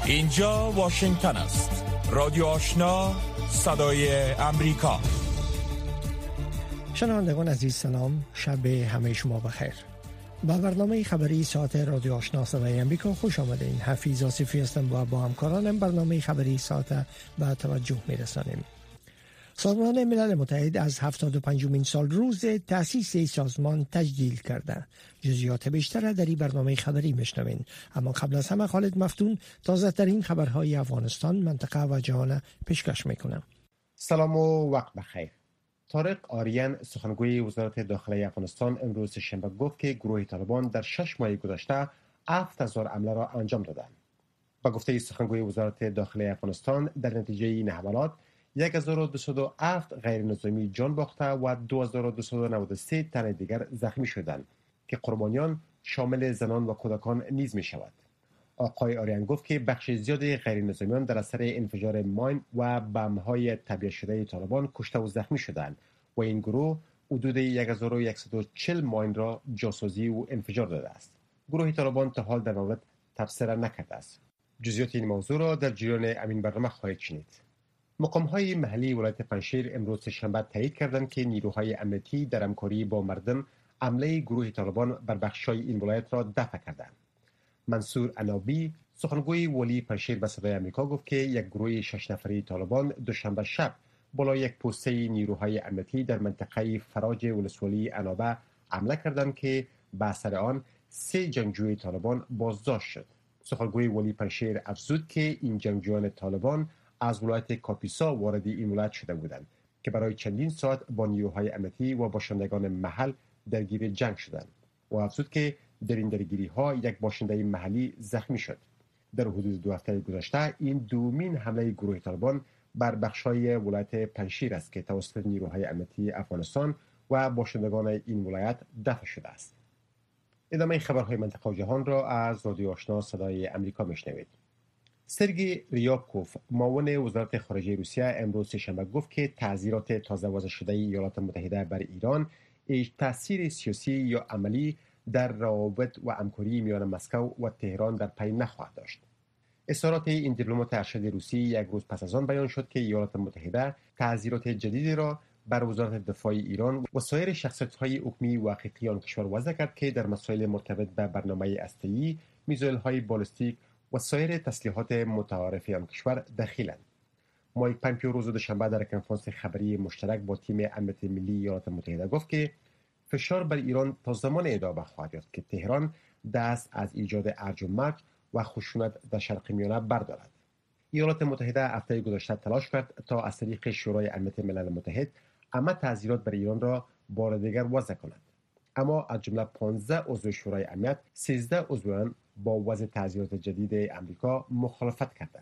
اینجا واشنگتن است. رادیو آشنا، صدای امریکا. شنوندگان عزیز سلام، شب همه شما بخیر. با برنامه خبری ساعت رادیو آشنا صدای امریکا خوش آمدین. حفیظ آصفی هستم و با همکارانم برنامه خبری ساعت به توجه میرسانیم. سازمان ملل متحد از 75مین سال روز تأسیس سازمان تجلیل کرده. جزئیات بیشتر در این برنامه خبری میشنوین. اما قبل از همه خالد مفتون تازه ترین خبرهای افغانستان، منطقه و جهان پیشکش میکنه. سلام و وقت بخیر. طارق آریان سخنگوی وزارت داخلی افغانستان امروز شنبه گفت که گروه طالبان در 6 ماه گذشته 7000 حمله را انجام دادند. با گفته سخنگوی وزارت داخلی افغانستان، در نتیجه این حملات 1207 غیر نظامی جان باخته و 2293 تن دیگر زخمی شدند که قربانیان شامل زنان و کودکان نیز می شود. آقای آریان گفت که بخش زیادی غیر نظامیان در اثر انفجار ماین و بمب‌های تبیه شده طالبان کشته و زخمی شدند و این گروه حدود 1140 ماین را جاسوسی و انفجار داده است. گروه طالبان تا حال در مورد تبصره نکرده است. جزئیات این موضوع را در جریان همین برنامه خواهید شنید. مقام‌های محلی ولایت پنجشیر امروز شنبه تایید کردند که نیروهای امنیتی در همکاری با مردم حمله گروه طالبان بر بخش‌های این ولایت را دفع کردند. منصور عنابی سخنگوی ولی پنجشیر به صدای آمریکا گفت که یک گروه 6 نفری طالبان دوشنبه شب بالا یک پوسته نیروهای امنیتی در منطقه فراج ولسوالی عنابه حمله کردند که به اثر آن 3 جنگجوی طالبان بازداشت شد. سخنگوی ولی پنجشیر افزود که این جنگجویان طالبان از ولایت کاپیسا وارد این ولایت شده بودند که برای چندین ساعت با نیروهای امنیتی و باشندگان محل درگیر جنگ شدند و افزود که در این درگیری‌ها یک باشنده محلی زخمی شد. در حدود 2 هفته گذشته این دومین حمله گروه طالبان بر بخش‌های ولایت پنجشیر است که توسط نیروهای امنیتی افغانستان و باشندگان این ولایت دفع شده است. ادامه خبرهای منطقه و جهان را از رادیو آشنا صدای امریکا میشنوید. سرگئی ریابکوف معاون وزارت خارجه روسیه امروز شنبه گفت که تعزیرات تازه وضع شده ایالات متحده بر ایران هیچ تأثیر سیاسی یا عملی در روابط و همکاری میان مسکو و تهران در پی نخواهد داشت. اظهارات این دیپلمات ارشد روسی یک روز پس از آن بیان شد که ایالات متحده تعزیرات جدیدی را بر وزارت دفاع ایران و سایر شخصیت‌های حکومی و حقیقی آن کشور وضع کرد که در مسائل مرتبط به برنامه هسته‌ای، میزایل‌های بالستیک و سایر تسلیحات متعارف آن کشور دخیلند. مایک پامپیو روز دوشنبه در کنفرانس خبری مشترک با تیم امنیت ملی ایالات متحده گفت که فشار بر ایران تا زمان ادامه خواهد یافت که تهران دست از ایجاد ارج و مرج و خشونت در شرق میانه بردارد. ایالات متحده هفته گذشته تلاش کرد تا از طریق شورای امنیت ملل متحد همه تعزیرات بر ایران را بار دیگر وضع کند، اما از جمله 15 عضو شورای امنیت 13 عضو با وضع تعزیرات جدید امریکا مخالفت کردند.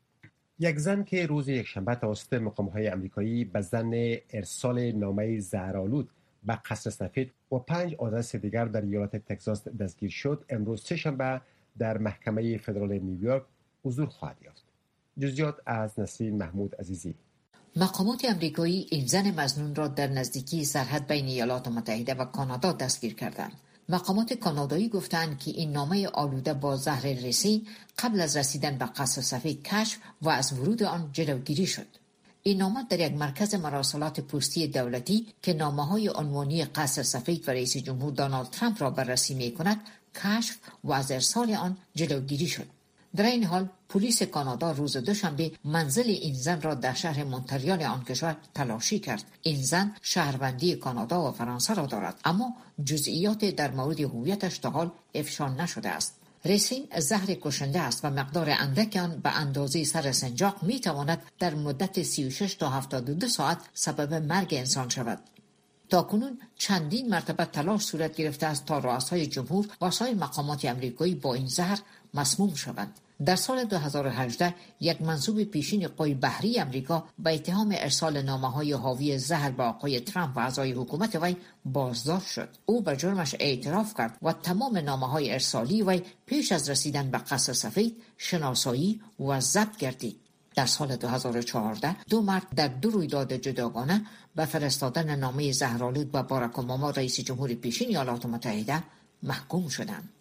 یک زن که روز یکشنبه توسط مقام‌های آمریکایی به ظن ارسال نامه زهرآلود به قصر سفید و 5 آدرس دیگر در ایالت تگزاس دستگیر شد، امروز سه‌شنبه در محکمه فدرال نیویورک حضور خواهد یافت. جزئیات از نسرین محمود عزیزی. مقامات آمریکایی این زن مظنون را در نزدیکی سرحد بین ایالات متحده و کانادا دستگیر کردند. مقامات کانادایی گفتند که این نامه آلوده با زهر رسین قبل از رسیدن به قصر سفید کشف و از ورود آن جلوگیری شد. این نامه در یک مرکز مراسلات پستی دولتی که نامه‌های عنوانی قصر سفید و رئیس جمهور دونالد ترامپ را بررسی می‌کند کشف و از ارسال آن جلوگیری شد. در این حال پلیس کانادا روز دوشنبه منزل این زن را در شهر مونتریال آن کشور تلاشی کرد. این زن شهروندی کانادا و فرانسه را دارد، اما جزئیات در مورد هویتش تا حال افشا نشده است. رسین زهر کشنده است و مقدار اندک آن به اندازه سر سنجاق می تواند در مدت 36 تا 72 ساعت سبب مرگ انسان شود. تاکنون چندین مرتبه تلاش صورت گرفته است تا رؤسای جمهور و سایر مقامات آمریکایی با این زهر مسموم شوند. در سال 2018 یک منصوب پیشین قوای بحری آمریکا به اتهام ارسال نامه‌های حاوی زهر به آقای ترامپ و اعضای حکومت وی بازداشت شد. او به جرمش اعتراف کرد و تمام نامه‌های ارسالی وی پیش از رسیدن به قصر سفید شناسایی و ضبط گردید. در سال 2014 دو مرد در 2 رویداد جداگانه به فرستادن نامه زهرآلود به باراک اوباما رئیس جمهور پیشین ایالات متحده محکوم شدند.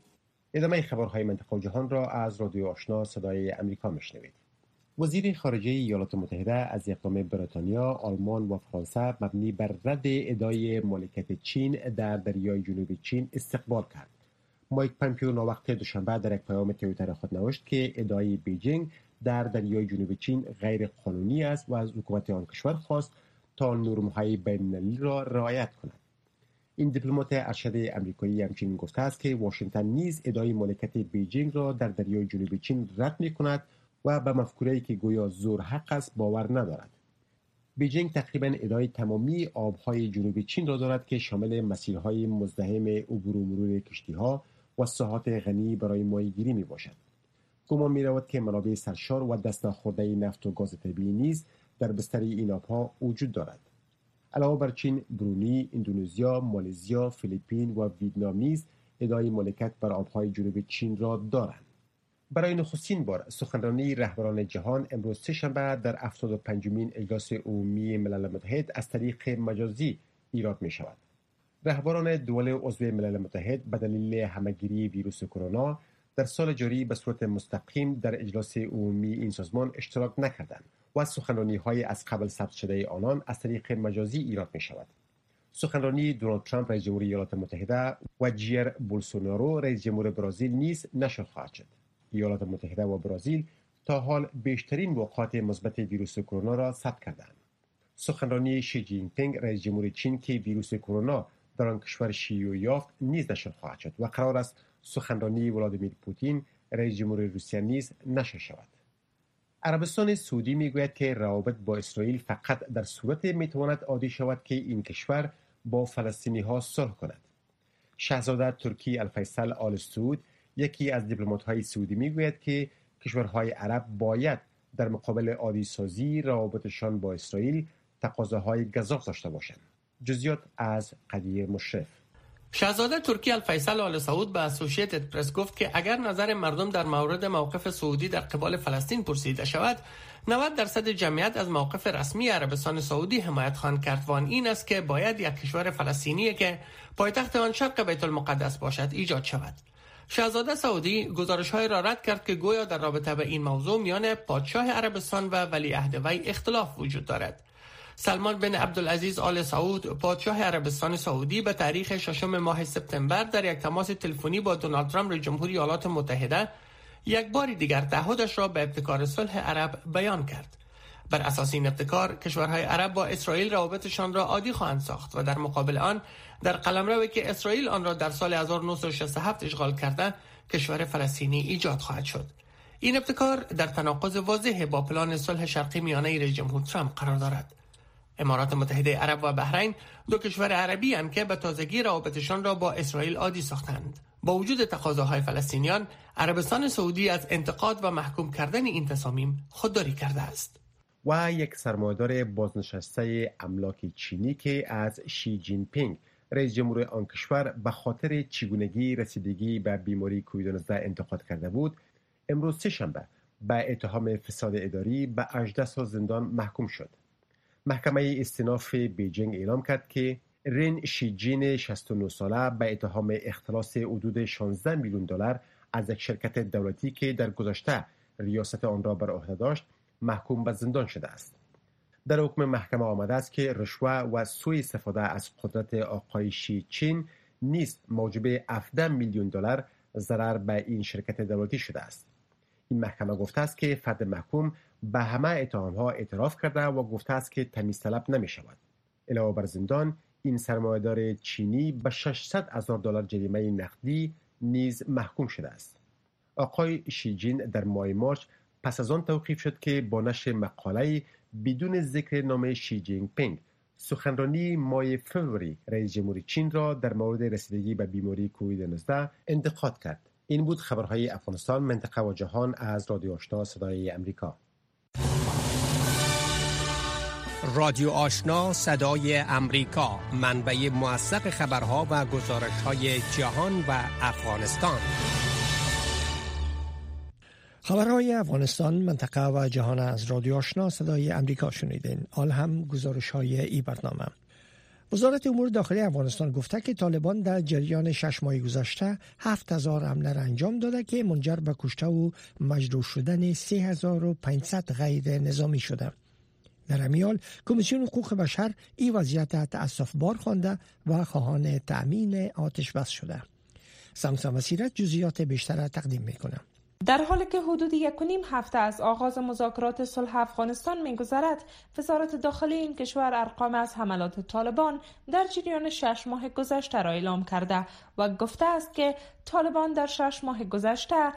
ادامه خبرهای منطقه و جهان را از رادیو آشنا صدای امریکا میشنوید. وزیر خارجه ایالات متحده از اقدام بریتانیا، آلمان و فرانسه مبنی بر رد ادعای مالکیت چین در دریای جنوبی چین استقبال کرد. مایک پامپیو ناوقت دوشنبه در یک پیام توییتر خود نوشت که ادعای بیجینگ در دریای جنوبی چین غیر قانونی است و از حکومت آن کشور خواست تا نرم‌های بین‌المللی را رعایت کند. این دیپلمات ارشد آمریکایی همچنین گفته است که واشنگتن نیز ادعای مالکیت بیجینگ را در دریای جنوبی چین رد می‌کند و به مفکوره‌ای که گویا زور حق است باور ندارد. بیجینگ تقریباً ادعای تمامی آب‌های جنوبی چین را دارد که شامل مسیرهای مزدحم عبور و مرور کشتی‌ها و ساحات غنی برای ماهیگیری میباشد. گمان می‌رود که منابع سرشار و دست نخورده نفت و گاز طبیعی نیز در بستر این آب‌ها وجود دارد. علاوه بر چین، برونی، اندونزیا، مالزیا، فیلیپین و ویتنام نیز ادعای مالکیت بر آب‌های جنوبی چین را دارند. برای نخستین بار سخنرانی رهبران جهان امروز سه‌شنبه در 75مین اجلاس عمومی ملل متحد از طریق مجازی ایراد می‌شود. رهبران دول عضو ملل متحد به دلیل همه‌گیری ویروس کرونا در سال جاری به صورت مستقیم در اجلاس عمومی این سازمان اشتراک نکردند و سخنرانی‌های از قبل ثبت شده آنان از طریق مجازی ایراد می‌شود. سخنرانی دونالد ترامپ رئیس جمهوری ایالات متحده و جیر بولسونارو رئیس جمهور برزیل نیز نشر خواهد شد. ایالات متحده و برزیل تا حال بیشترین وقایع مثبت ویروس کرونا را ثبت کردند. سخنرانی شی جین پینگ رئیس جمهور چین که ویروس کرونا در آن کشور شیوع یافت نیز نشر خواهد شد و قرار است سخنرانی ولادیمیر پوتین رئیس جمهور روسیه نیز نشر شود. عربستان سعودی میگوید که روابط با اسرائیل فقط در صورت میتواند عادی شود که این کشور با فلسطینی ها صلح کند. شاهزاده ترکی الفیصل آل سعود یکی از دیپلمات‌های سعودی میگوید که کشورهای عرب باید در مقابل عادی سازی روابطشان با اسرائیل تقاضاهای گزاف داشته باشند. جزئیات از قدیر مشرف. شاهزاده ترکی الفیصل آل سعود به اسوسییتد پرس گفت که اگر نظر مردم در مورد موقف سعودی در قبال فلسطین پرسیده شود، 90% جمعیت از موقف رسمی عربستان سعودی حمایت خواهند کرد و این است که باید یک کشور فلسطینی که پایتخت آن شرق بیت المقدس باشد ایجاد شود. شاهزاده سعودی گزارش‌های را رد کرد که گویا در رابطه به این موضوع میان پادشاه عربستان و ولیعهد وی اختلاف وجود دارد. سلمان بن عبدالعزیز آل سعود پادشاه عربستان سعودی به تاریخ 6 ماه سپتامبر در یک تماس تلفنی با دونالد ترامپ رئیس جمهوری ایالات متحده یک بار دیگر تعهدش را به ابتکار صلح عرب بیان کرد. بر اساس این ابتکار کشورهای عرب با اسرائیل روابطشان را عادی خواهند ساخت و در مقابل آن در قلمروی که اسرائیل آن را در سال 1967 اشغال کرده کشور فلسطینی ایجاد خواهد شد. این ابتکار در تناقض واضح با پلان صلح شرقی میانه رئیس جمهور ترامپ قرار دارد. امارات متحده عرب و بحرین دو کشور عربی هستند که به تازگی روابطشان را با اسرائیل عادی ساختند. با وجود تقاضاهای فلسطینیان، عربستان سعودی از انتقاد و محکوم کردن این تصامیم خودداری کرده است. و یک سرمایه‌دار بازنشسته املاک چینی که از شی جین پینگ رئیس جمهور آن کشور به خاطر چگونگی رسیدگی به بیماری کووید 19 انتقاد کرده بود، امروز سه‌شنبه به اتهام فساد اداری به 18 سال زندان محکوم شد. محکمه استیناف بیجینگ اعلام کرد که رین شیجین 69 ساله به اتهام اختلاس حدود 16 میلیون دلار از یک شرکت دولتی که در گذشته ریاست آن را بر عهده داشت محکوم به زندان شده است. در حکم محکمه آمده است که رشوه و سوء استفاده از قدرت آقای شی چین نیز موجب 17 میلیون دلار ضرر به این شرکت دولتی شده است. این محکمه گفته است که فرد محکوم به همه اتهام‌ها اعتراف کرده و گفته است که تمیز طلب نمی‌شود. علاوه بر زندان، این سرمایه‌دار چینی به 600,000 دلار جریمه نقدی نیز محکوم شده است. آقای شیجین در ماه مارس پس از آن توقیف شد که با نشر مقاله‌ای بدون ذکر نام شی جین پینگ سخنرانی ماه فوریه رئیس جمهوری چین را در مورد رسیدگی به بیماری کووید 19 انتقاد کرد. این بود خبرهای افغانستان، منطقه و جهان از رادیو آشنا صدای امریکا. رادیو آشنا صدای امریکا، منبع موثق خبرها و گزارش‌های جهان و افغانستان. خبرهای افغانستان، منطقه و جهان از رادیو آشنا صدای امریکا شنیدین. حال هم گزارش‌های ای برنامه. وزارت امور داخلی افغانستان گفته که طالبان در جریان 6 ماه گذشته 7000 حمله را انجام داده که منجر به کشته و مجروح شدن 3500 غیر نظامی شده. در همین حال کمیسیون حقوق بشر این وضعیت تأسف‌بار خوانده و خواهان تأمین آتش بس شده. سمسم مسیرت جزئیات بیشتر تقدیم میکنه. در حالی که حدود 1.5 هفته از آغاز مذاکرات صلح افغانستان می‌گذرد، وزارت داخلی این کشور ارقام از حملات طالبان در جریان 6 ماه گذشته را اعلام کرده و گفته است که طالبان در 6 ماه گذشته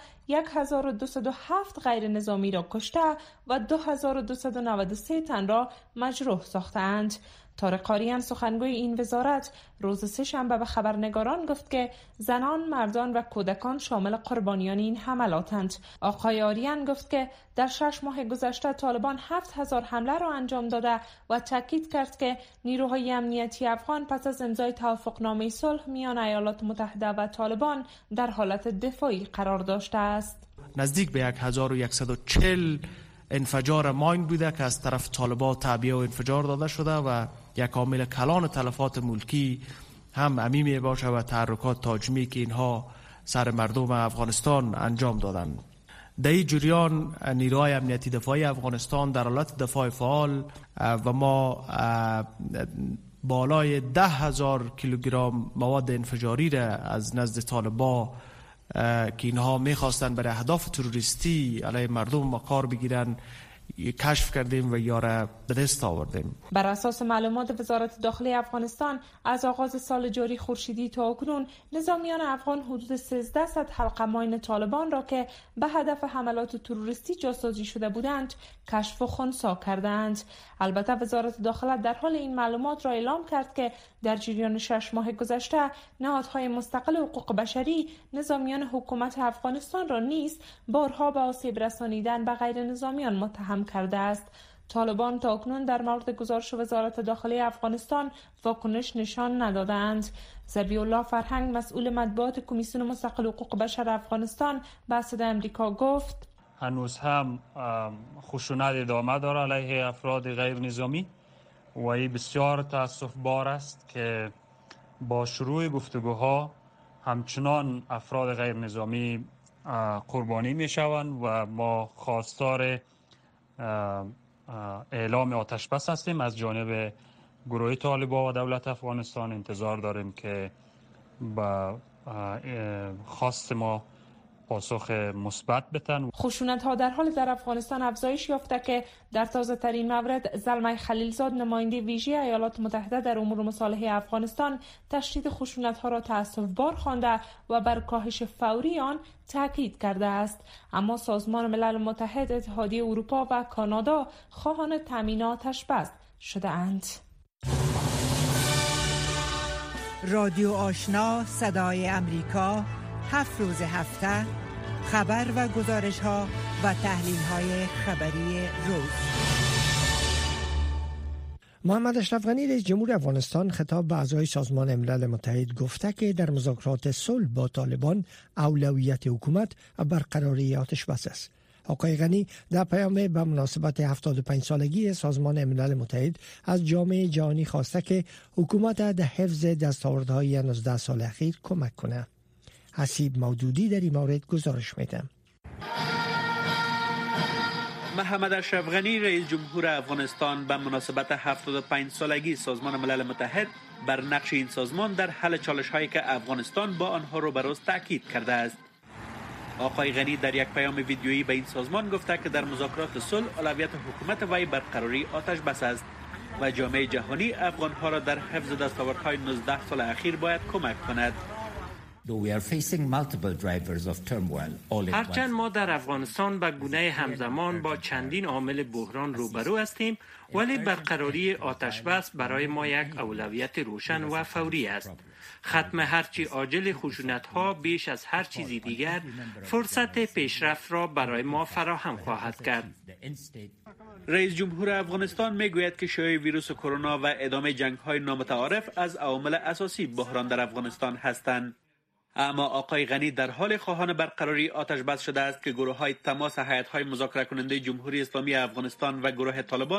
1207 غیر نظامی را کشته و 2293 تن را مجروح ساختند. طارق آریان سخنگوی این وزارت روز سه‌شنبه به خبرنگاران گفت که زنان، مردان و کودکان شامل قربانیان این حملاتند. آقای آریان گفت که در 6 ماه گذشته طالبان 7000 حمله را انجام داده و تاکید کرد که نیروهای امنیتی افغان پس از امضای توافقنامه صلح میان ایالات متحده و طالبان در حالت دفاعی قرار داشته است. نزدیک به 1140 انفجار ماین بوده که از طرف طالبان تعبیه و انفجار داده شده و یک عامل کلان تلفات ملکی هم امی می باشه و تحرکات تهاجمی که اینها سر مردم افغانستان انجام دادن. در این جریان نیروهای امنیتی دفاعی افغانستان در حالت دفاع فعال و ما بالای 10,000 کیلوگرم مواد انفجاری را از نزد طالبان که اینها میخواستن برای اهداف تروریستی علیه مردم کار بگیرن کشف کردیم و یاره به دست آوردیم. بر اساس معلومات وزارت داخلی افغانستان از آغاز سال جاری خورشیدی تا اکنون نظامیان افغان حدود 1300 حلقه ماین طالبان را که به هدف حملات تروریستی جاسازی شده بودند کشف و خنثی کردند. البته وزارت داخله در حال این معلومات را اعلام کرد که در جریان 6 ماه گذشته نهادهای مستقل حقوق بشری نظامیان حکومت افغانستان را نیز بارها به آسیب رسانیدن به غیر نظامیان متهم کرده است. طالبان تا اکنون در مورد گزارش وزارت داخلی افغانستان واکنش نشان ندادند. ذبیح الله فرهنگ مسئول مطبوعات کمیسیون مستقل حقوق بشر افغانستان به صدای آمریکا گفت هنوز هم خشونت ادامه داره علیه افراد غیر نظامی و این بسیار تأسف بار است که با شروع گفتگوها همچنان افراد غیر نظامی قربانی می شوند و ما خواستار اعلام آتش بس هستیم از جانب گروه طالبان و دولت افغانستان. انتظار داریم که با خواست ما پاسخ مثبت بدن. خشونت ها در حال در افغانستان افزایش یافته که در تازه ترین مورد زلمه خلیلزاد نماینده ویژه ایالات متحده در امور مصالحه افغانستان تشدید خشونت ها را تأسف بار خوانده و بر کاهش فوری آن تاکید کرده است. اما سازمان ملل متحد، اتحادیه اروپا و کانادا خواهان تامین آتش بس شده اند. رادیو آشنا صدای امریکا 7 روز هفته خبر و گزارش ها و تحلیل های خبری روز. محمد اشرف غنی رئیس جمهور افغانستان خطاب به اعضای سازمان ملل متحد گفته که در مذاکرات صلح با طالبان اولویت حکومت برقراری آتش بس است. آقای غنی در پیام به مناسبت 75 سالگی سازمان ملل متحد از جامعه جهانی خواسته که حکومت در حفظ دستاوردهای 19 سال اخیر کمک کنه. حسیب مودودی در این مورد گزارش میده. محمد اشرف غنی رئیس جمهور افغانستان به مناسبت 75 سالگی سازمان ملل متحد بر نقش این سازمان در حل چالش‌هایی که افغانستان با آنها روبروست تاکید کرده است. آقای غنی در یک پیام ویدیویی به این سازمان گفته که در مذاکرات صلح اولویت حکومت وی برقراری آتش بس است و جامعه جهانی افغان‌ها را در حفظ دستاوردهای 19 سال اخیر باید کمک کند. هرچند ما در افغانستان به گونه همزمان با چندین عامل بحران روبرو هستیم، ولی برقراری آتش بس برای ما یک اولویت روشن و فوری است. ختم هرچی عاجل خشونت‌ها بیش از هر چیزی دیگر فرصت پیشرفت را برای ما فراهم خواهد کرد. رئیس جمهور افغانستان میگوید که شیوع ویروس کرونا و ادامه جنگ‌های نامتعارف از عوامل اساسی بحران در افغانستان هستند. اما آقای غنی در حال خواهان برقراری آتش بس شده است که گروه‌های تماس هیئت‌های مذاکره کننده جمهوری اسلامی افغانستان و گروه طالبان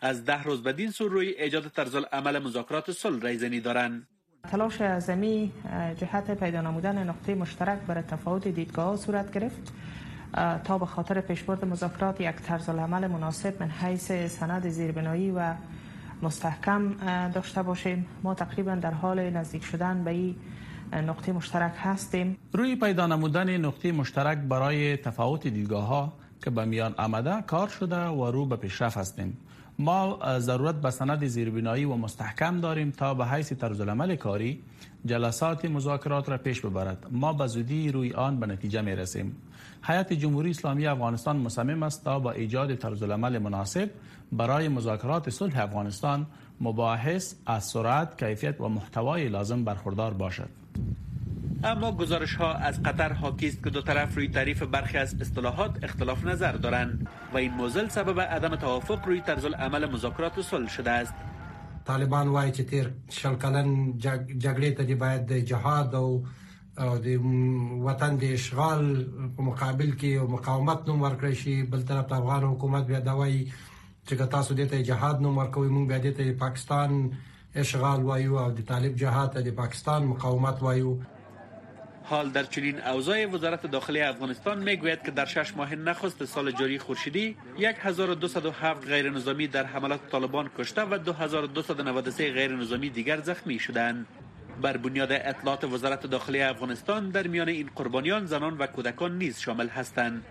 از 10 روز بدین سو روی ایجاد طرزالعمل مذاکرات صلح ریزنی دارند. تلاش عظیمی جهت پیدا نمودن نقطه مشترک برای تفاوت دیدگاه‌ها صورت گرفت تا به خاطر پیشبرد مذاکرات یک طرزالعمل مناسب من حیث سند زیربنایی و مستحکم داشته باشیم. ما تقریبا در حال نزدیک شدن به این نقطه مشترک هستیم. روی پیدا نمودن نقطه مشترک برای تفاوت دیدگاه‌ها که به میان آمده کار شده و رو به پیشرفت هستیم. ما ضرورت به سند زیربنایی و مستحکم داریم تا به حیث طرزالعمل کاری جلسات مذاکرات را پیش ببرد. ما به زودی روی آن به نتیجه می رسیم. هیئت جمهوری اسلامی افغانستان مصمم است تا با ایجاد طرزالعمل مناسب برای مذاکرات صلح افغانستان مباحث از سرعت، کیفیت و محتوای لازم برخوردار باشد. اما گزارش ها از قطر حاکی است که دو طرف روی تعریف برخی از اصطلاحات اختلاف نظر دارند و این موضوع سبب عدم توافق روی طرزالعمل مذاکرات صلح شده است. طالبان وایي چې تیر 40 کلن جګړې ته باید جهاد او د وطن د اشغال په مقابل کې او مقاومت نوم ورکړی شي. بل طرف ته افغان حکومت بیا دا وایي چې تاسو دې ته جهاد نوم ورکوي، موږ بیا دې ته پاکستان اشغال وایو او د طالب جهاد ته د پاکستان مقاومت وایو. حال در چنین اوضاع وزارت داخلی افغانستان میگوید که در 6 ماه نخست سال جاری خورشیدی 1207 غیر نظامی در حملات طالبان کشته و 2293 غیر نظامی دیگر زخمی شدند. بر بنیاد اطلاعات وزارت داخلی افغانستان در میان این قربانیان زنان و کودکان نیز شامل هستند.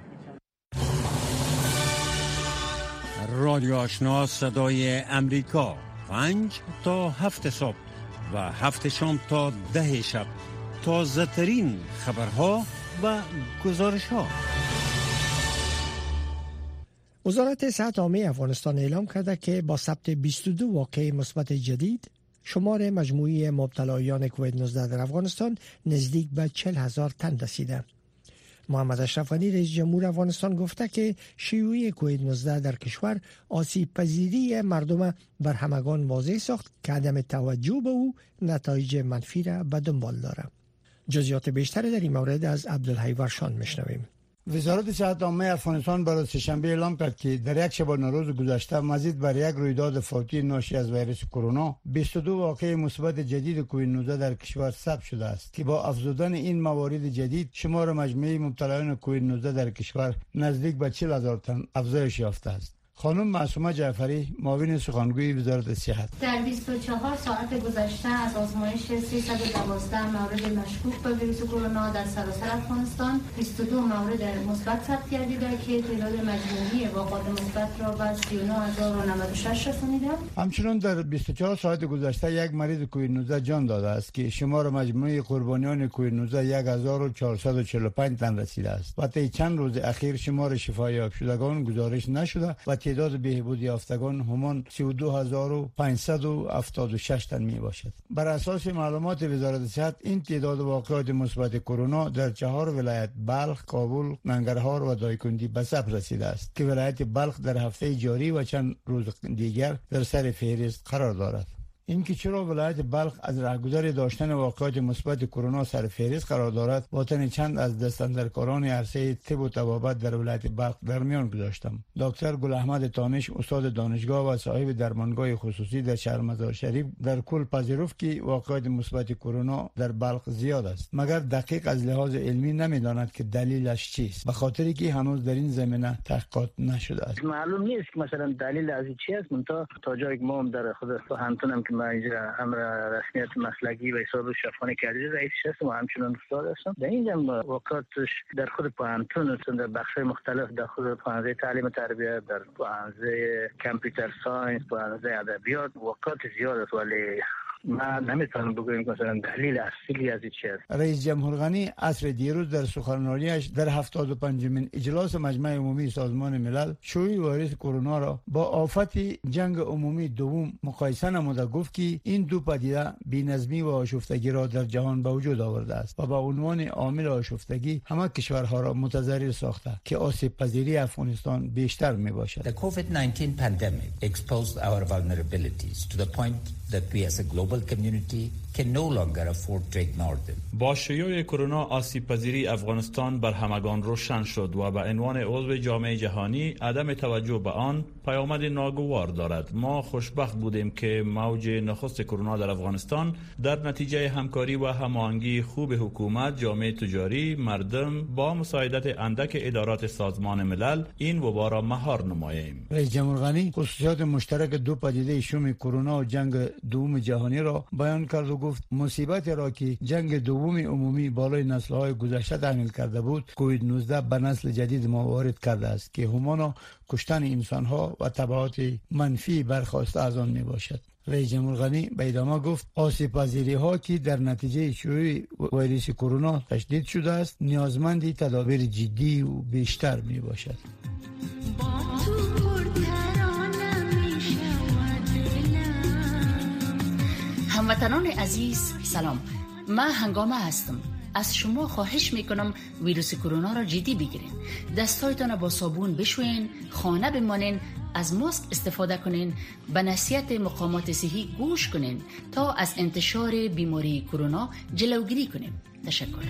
رادیو آشنا صدای امریکا 5 تا 7 صبح و 7 شام تا 10 شب. تازه ترین خبرها و گزارش ها. وزارت صحت عامه افغانستان اعلام کرده که با ثبت 22 واقعه مثبت جدید شمار مجموعی مبتلایان کووید 19 در افغانستان نزدیک به 40,000 تن رسیده. محمد اشرف غنی رئیس جمهور افغانستان گفته که شیوع کووید 19 در کشور آسیب پذیری مردم بر همگان واضح ساخت که عدم توجه به او نتایج منفی را به دنبال دارد. جزئیات بیشتر در این مورد از عبدالحی ورشان میشنویم. وزارت صحت عامه افغانستان برای سه‌شنبه اعلام کرد که در یک شبانه روز گذشته مزید بر یک رویداد فوتی ناشی از ویروس کرونا 22 واقعه مثبت جدید کووید 19 در کشور ثبت شده است که با افزودن این موارد جدید شمار مجموعی مبتلایان کووید 19 در کشور نزدیک به 40,000 تن افزایش یافته است. خانم معصومه جعفری معاون سخنگوی وزارت صحت: در 24 ساعت گذشته از آزمایش 312 مورد مشکوک به ویروس کرونا در سراسر افغانستان 22 مورد مثبت ثبت گردیده که تعداد مجموعی واقعات مثبت را به 39,096 رسانیده. همچنین در 24 ساعت گذشته یک مریض کووید 19 جان داده است که شمار مجموعی قربانیان کووید 19 1445 تن رسیده است و طی چند روز اخیر شمار شفایاب شدگان گزارش نشده و تعداد بهبود یافتگان همان 32,576 تن می باشد. بر اساس معلومات وزارت صحت این تعداد واقعات مثبت کرونا در 4 ولایت بلخ، کابل، ننگرهار و دایکنډي به ثبت رسیده است که ولایت بلخ در هفته جاری و چند روز دیگر در سر فهرست قرار دارد. اینکه چرا ولایت بلخ از راهگذر داشتن واقعات مثبت کرونا سر فهرست قرار دارد با تن چند از دستاندرکاران عرصه طب و طبابت در ولایت بلخ در میان گذاشتم. دکتر گل احمد تانش استاد دانشگاه و صاحب درمانگاه خصوصی در شهر مزار شریف در کل پذیرفت که واقعات مثبت کرونا در بلخ زیاد است، مگر دقیق از لحاظ علمی نمیداند که دلیلش چیست، به خاطری که هنوز در این زمینه تحقیقات نشده است. معلوم نیست که مثلا دلیل از چی است، منتها تا جایی که ما در خود همتونم که امر رسمیت مسلکی و حساب شفاهی کردی رئیس هستم و همچنان استاد هستم. در این جمع واقعاتش در خود پانتون در بخش‌های مختلف در خود پانزه تعلیم تربیت، در پانزه کامپیوتر ساینس، پانزه ادبیات واقعات زیاد است، ولی ما نمیتونم بگویم مثلا دلیل اصلی از چی است. رئیس جمهور غنی عصر دیروز در سخنرانیش در 75مین اجلاس مجمع عمومی سازمان ملل شیوع ویروس کرونا را با آفت جنگ عمومی دوم مقایسه نموده گفت که این دو پدیده بی‌نظمی و آشفتگی را در جهان به وجود آورده است و به عنوان عامل آشفتگی همه کشورها را متضرر ساخته که آسیب پذیری افغانستان بیشتر می باشد. The COVID-19 pandemic exposed our vulnerabilities to the point that we as a global global community can no longer afford to ignore them. با شیوع کرونا آسیب پذیری افغانستان بر همگان روشن شد و به عنوان عضو جامعه جهانی عدم توجه به آن پیامد ناگوار دارد. ما خوشبخت بودیم که موج نخست کرونا در افغانستان در نتیجه همکاری و هماهنگی خوب حکومت، جامعه تجاری، مردم با مساعدت اندک ادارات سازمان ملل این وبا را مهار نماییم. رئیس جمهور غنی خصوصیات مشترک دو پدیده شوم کرونا و جنگ دوم جهانی را بیان کرد و گفت مصیبت را که جنگ دوم عمومی بالای نسل‌های گذشته تحمیل کرده بود، کووید 19 به نسل جدید ما وارد کرده است که همانا کشتن انسان‌ها و تبعات منفی برخواسته از آن میباشد. رئیس جمهور غنی به ادامه گفت آسیب پذیری‌ها که در نتیجه شیوع ویروس کرونا تشدید شده است نیازمند تدابیر جدی و بیشتر میباشد. هموطنان عزیز سلام، من هنگامه هستم. از شما خواهش میکنم ویروس کرونا را جدی بگیرین. دستایتان با صابون بشوین، خانه بمانین، از ماسک استفاده کنین، به نصیحت مقامات صحی گوش کنین تا از انتشار بیماری کرونا جلوگیری کنیم. تشکر.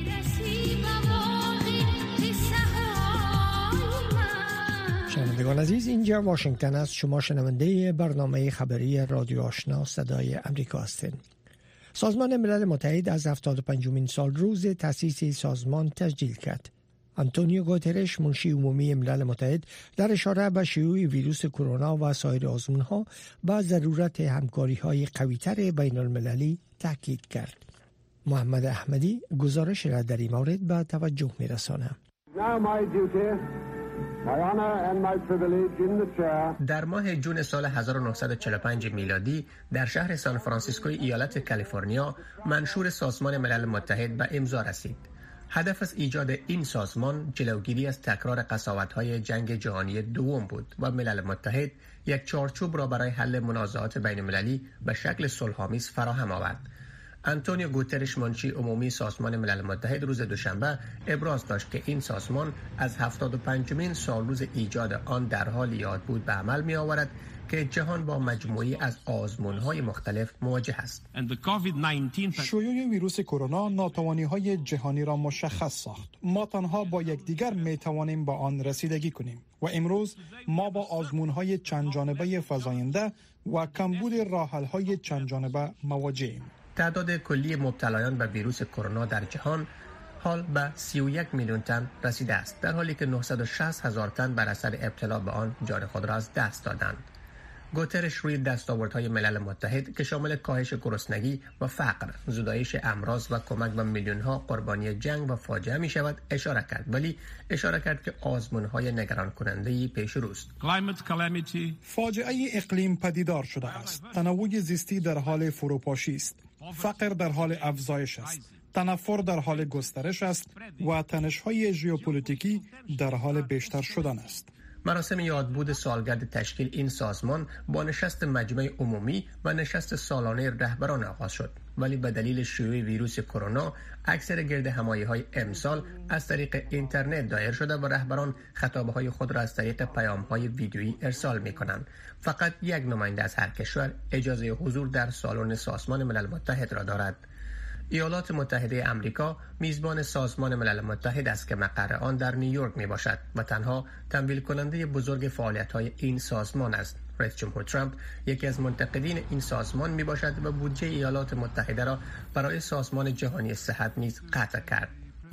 شنوندگان عزیز، اینجا واشنگتن است. شما شنونده برنامه خبری رادیو آشنا صدای امریکا هستید. سازمان ملل متحد از 75مین سال روز تأسیس سازمان تسجیل کرد. آنتونیو گوترش، منشی عمومی ملل متحد، در اشاره به شیوع ویروس کرونا و سایر آزمون‌ها با ضرورت همکاری‌های قوی‌تر بین المللی تاکید کرد. محمد احمدی گزارش را در این مورد به توجه می‌رساند. در ماه جون سال 1945 میلادی در شهر سان فرانسیسکو ایالت کالیفرنیا منشور سازمان ملل متحد به امضا رسید. هدف از ایجاد این سازمان جلوگیری از تکرار قساوت‌های جنگ جهانی دوم بود و ملل متحد یک چارچوب را برای حل منازعات بین‌المللی به شکل صلح‌آمیز فراهم آورد. آنتونیو گوترش، منشی عمومی سازمان ملل متحد، روز دوشنبه ابراز داشت که این سازمان از 75مین سالروز ایجاد آن در حال یاد بود به عمل می آورد که جهان با مجموعی از آزمون‌های مختلف مواجه است. شیوع ویروس کرونا ناتوانی‌های جهانی را مشخص ساخت. ما تنها با یکدیگر می‌توانیم با آن رسیدگی کنیم و امروز ما با آزمون‌های چند جانبه فزاینده و کمبود راه‌حل‌های چند جانبه مواجهیم. تعداد کلی مبتلایان به ویروس کرونا در جهان حال به 31 میلیون تن رسیده است، در حالی که 960,000 تن بر اثر ابتلا به آن جان خود را از دست دادند. گوترش روی دستاوردهای ملل متحد که شامل کاهش گرسنگی و فقر، زدایش امراض و کمک به میلیون‌ها قربانی جنگ و فاجعه می شود اشاره کرد، ولی اشاره کرد که آزمون‌های نگران کننده‌ای پیش روست. فاجعه اقلیم پدیدار شده است. تنوع زیستی در حال فروپاشی است. فقر در حال افزایش است. تنفر در حال گسترش است و تنش‌های ژئوپلیتیکی در حال بیشتر شدن است. مراسم یادبود سالگرد تشکیل این سازمان با نشست مجمع عمومی و نشست سالانه رهبران آغاز شد، ولی به دلیل شیوع ویروس کرونا اکثر گرد همایی‌های امسال از طریق اینترنت دایر شده و رهبران خطابه‌های خود را از طریق پیام‌های ویدیویی ارسال می‌کنند. فقط یک نماینده از هر کشور اجازه حضور در سالن سازمان ملل متحد را دارد. ایالات متحده آمریکا میزبان سازمان ملل متحد است که مقر آن در نیویورک می باشد و تنها تمویل کننده بزرگ فعالیت‌های این سازمان است. رئیس جمهور ترامپ یکی از منتقدین این سازمان می باشد و بودجه ایالات متحده را برای سازمان جهانی صحت نیز قطع کرد.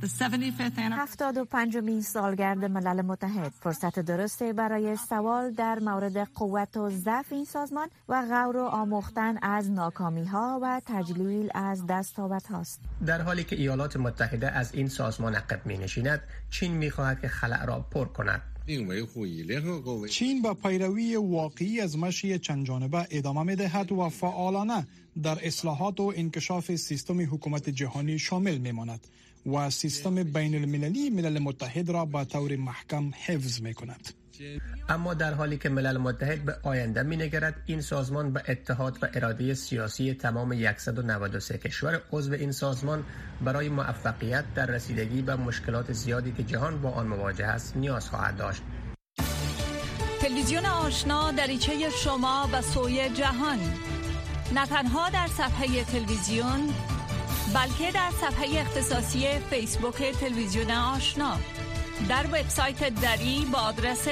75مین سالگرد ملل متحد فرصت درستی برای سوال در مورد قوت و ضعف این سازمان و غور و آموختن از ناکامی‌ها و تجلیل از دستاوردهاست. در حالی که ایالات متحده از این سازمان عقب می‌نشیند، چین می‌خواهد که خلأ را پر کند. چین با پیروی واقعی از مشی چند جانبه ادامه می‌دهد و فعالانه در اصلاحات و انکشاف سیستم حکومت جهانی شامل می‌ماند و سیستم بین المللی ملل متحد را با طور محکم حفظ می کند. اما در حالی که ملل متحد به آینده می نگرد، این سازمان به اتحاد و اراده سیاسی تمام 193 کشور عضو این سازمان برای موفقیت در رسیدگی به مشکلات زیادی که جهان با آن مواجه است نیاز خواهد داشت. تلویزیون آشنا، دریچه شما به سوی جهان. نه تنها در صفحه تلویزیون بلکه در صفحه اختصاصی فیسبوک تلویزیون آشنا، در وبسایت دری با آدرس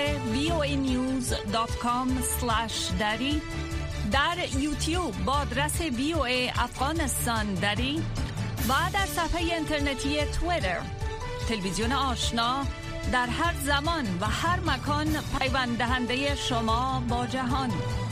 voanews.com/dari، در یوتیوب با آدرس VOA افغانستان دری و در صفحه اینترنتی توییتر. تلویزیون آشنا در هر زمان و هر مکان پیوند دهنده شما با جهان.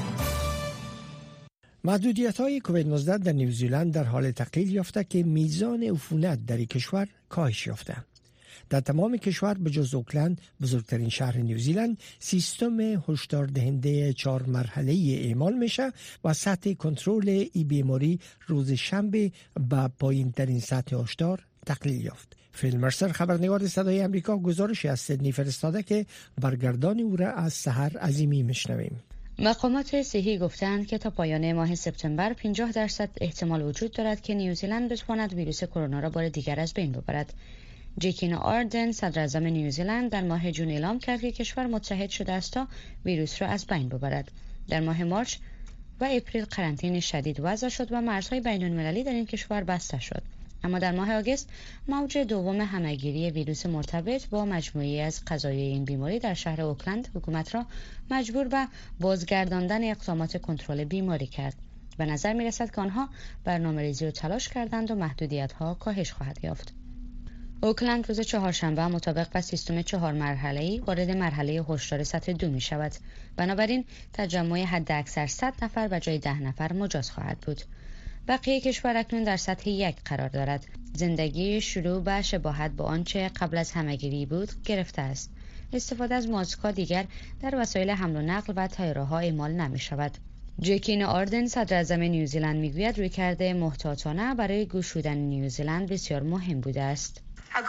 محدودیت‌های کووید 19 در نیوزیلند در حال تقلیل یافته که میزان عفونت در این کشور کاهش یافته. در تمام کشور به جز اوکلند، بزرگترین شهر نیوزیلند، سیستم هشدار دهنده 4 مرحله‌ای اعمال میشه و سطح کنترل ای بیماری روز شنبه به پایین‌ترین سطح هشدار تقلیل یافت. فیل مرسر، خبرنگار صدای امریکا، گزارشی از سیدنی فرستاده که برگردان او را از سحر عظیمی میشنویم. مقامات صحی گفتند که تا پایان ماه سپتامبر 50% احتمال وجود دارد که نیوزیلند بتواند ویروس کرونا را بار دیگر از بین ببرد. جکینا آردن، صدر اعظم نیوزیلند، در ماه جون اعلام کرد که کشور متحد شده است تا ویروس را از بین ببرد. در ماه مارچ و اپریل قرنطینه شدید وضع شد و مرزهای بین‌المللی در این کشور بسته شد. اما در ماه آگوست موج دوم همه‌گیری ویروس مرتبط با مجموعه‌ای از قضایای این بیماری در شهر اوکلند حکومت را مجبور به بازگرداندن اقدامات کنترل بیماری کرد. به نظر می‌رسد که آنها برنامه‌ریزی و تلاش کردند و محدودیت‌ها کاهش خواهد یافت. اوکلند روز چهارشنبه مطابق با سیستم 4 مرحله‌ای وارد مرحله هشدار سطح 2 می شود. بنابراین تجمع حداکثر 100 نفر و جای 10 نفر مجاز خواهد بود. بقیه کشور اکنون در سطح 1 قرار دارد. زندگی شروع به شباهت با آنچه قبل از همه‌گیری بود گرفته است. استفاده از ماسک‌ها دیگر در وسایل حمل و نقل و طیاره‌ها اعمال نمی شود. جکینا آردن، صدر اعظم نیوزیلند، میگوید رویکرد محتاطانه برای گشودن نیوزیلند بسیار مهم بوده است.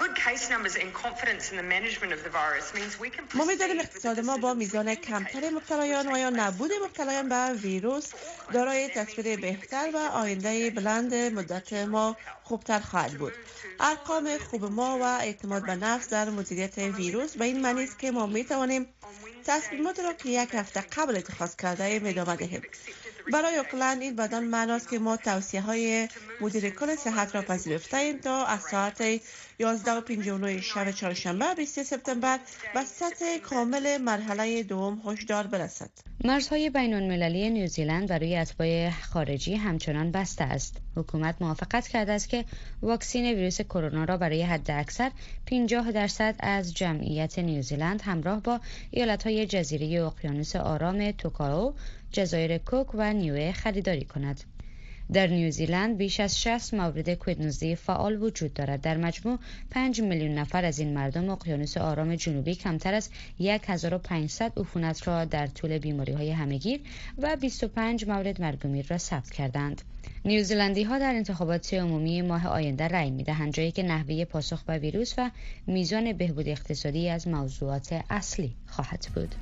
ما می‌دانیم اقتصاد ما با میزان کمتر مبتلایان و یا نبود مبتلایان به ویروس دارای تصویر بهتر و آینده بلند مدت ما خوبتر خواهد بود. ارقام خوب ما و اعتماد به نفس در مدیریت ویروس به این معنی است که ما می‌توانیم تصمیمات را که 1 هفته قبل اتخاذ کرده ایم ادامه دهیم. برای اوکلند این بدان معناست که ما توصیه‌های مدیر کل صحت را پذیرفته ایم تا از ساعت 11:59 شب چهارشنبه 20 سپتامبر به سطح کامل مرحله دوم هشدار برسد. مرزهای بین‌المللی نیوزیلند برای اتباع خارجی همچنان بسته است. حکومت موافقت کرده است که واکسن ویروس کرونا را برای حداکثر 50% از جمعیت نیوزیلند همراه با ایالت‌های جزیره اقیانوس آرام توکاو، جزایر کوک و نیوه خریداری کند. در نیوزیلند بیش از 60 مورد کووید 19 فعال وجود دارد. در مجموع 5 میلیون نفر از این مردم اقیانوس آرام جنوبی کمتر از 1500 عفونت را در طول بیماری‌های همه‌گیر و 25 مورد مرگ و میر را ثبت کردند. نیوزیلندی ها در انتخابات عمومی ماه آینده رأی می‌دهند، جایی که نحوه پاسخ به ویروس و میزان بهبود اقتصادی از موضوعات اصلی خواهد بود.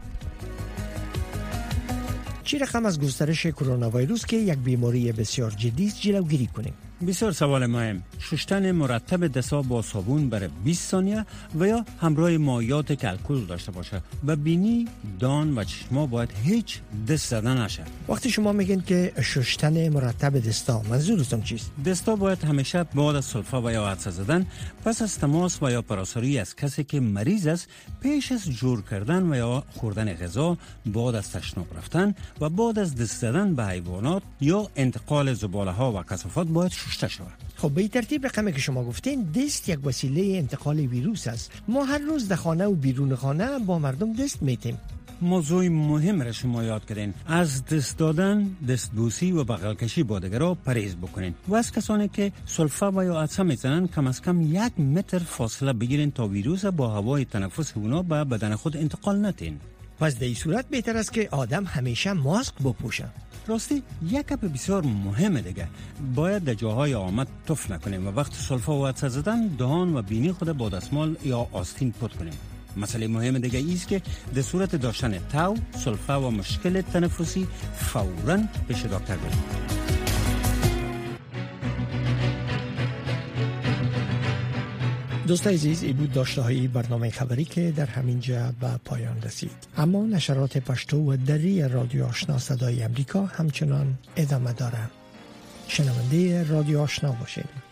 چی رقم از گسترش کرونا ویروس که یک بیماری بسیار جدی است جلوگیری کنیم؟ بسیار سوال مهم. شستن مرتب دست‌ها با صابون برای 20 ثانیه و یا همراه مایعات که الکل داشته باشه. و بینی، دان و چشما باید هیچ دست زدن نشه. وقتی شما میگین که شستن مرتب دستا، منظورتون چیست؟ دستا باید همیشه بعد از سلفه و یا عدسه زدن، پس از تماس و یا پراساری از کسی که مریض است، پیش از جور کردن و یا خوردن غذا، بعد از تشناب رفتن و بعد از دست زدن به حیوانات یا انتقال زباله ها و کثافات باید شسته شود. خب به این ترتیب رقمی که شما گفتین، دست یک وسیله انتقال ویروس است. ما هر روز در خانه و بیرون خانه با مردم دست میتیم. موضوع مهم را شما یاد کردین. از دست دادن، دست بوسی و بغل کشی با دیگران پرهیز بکنین و از کسانی که سلفه و یا عدسه میزنن کم از کم 1 متر فاصله بگیرین تا ویروس با هوای تنفس اونا به بدن خود انتقال ندین. پس در این صورت بهتر است که آدم همیشه ماسک بپوشه. راستی یک گپ بسیار مهمه دیگه، باید در جاهای آمد تف نکنیم و وقت سلفه و عدسه زدن دهان و بینی خود با دستمال یا آستین پاک کنیم. مسئله مهم دیگه ایست که در صورت داشتن تاو، سلفه و مشکل تنفسی فوراً پیش دکتر بریم. دوستان عزیز، این بود داشته‌های برنامه خبری که در همین جا به پایان رسید. اما نشرات پشتو و دری رادیو آشنا صدای امریکا همچنان ادامه دارند. شنونده رادیو آشنا باشید.